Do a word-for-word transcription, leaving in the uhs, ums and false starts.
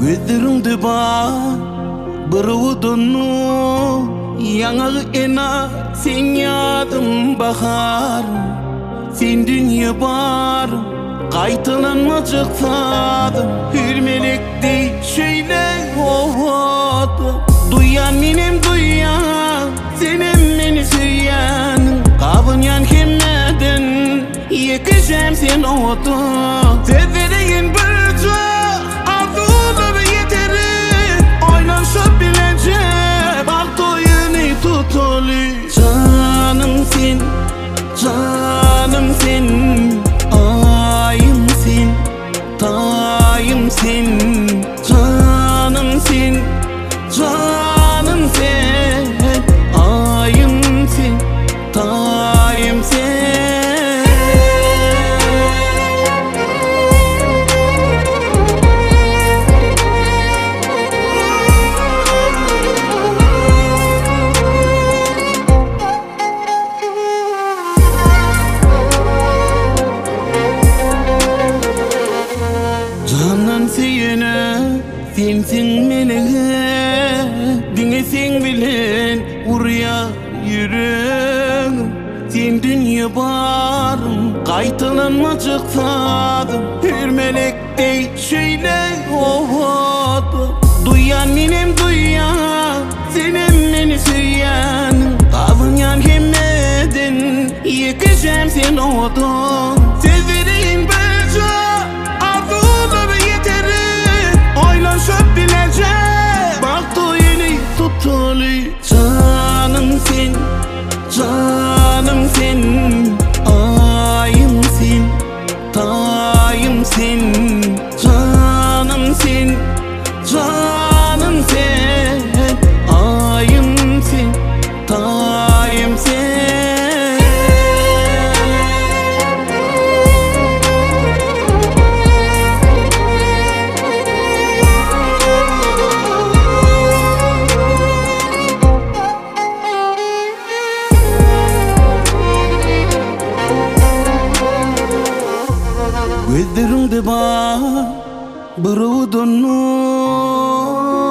Gözlerimde var bir udunu, yanar ena sen yadım bahar. Sen dünya var kaytalanmacık tadım, bir melekti şöyle oldu. Duyan benim duyan, senin beni süyen, kabın yan kemmedin, yekişem sen oldu. Severeyin bir çok, arzuları yeteri, oynanışıp bilecek, bak doyunu tutulu. Canım sen, canım sen, ayım sen, tayım sen. Canım sen, canım sen, ayım sen, tayım sen. Canan seyene, sensin meleğe, dinlesin bilen urya yüreğim. Sen dünya barım, kaytalanmacık tadım, bir melekti şöyle oldu. Duyan benim duyan, senin beni süyen, kabın yan kemmedin, yekişem sen oldun. Severim bir çok, arzuları yeteri, oynanışıp bilecek, bak doyunu tutulu. Canım sen, canım sen, ayım sen, tayım sen. Canım sen, canım sen, ayım sen, tayım sen. Gözlerimde var bir udunu,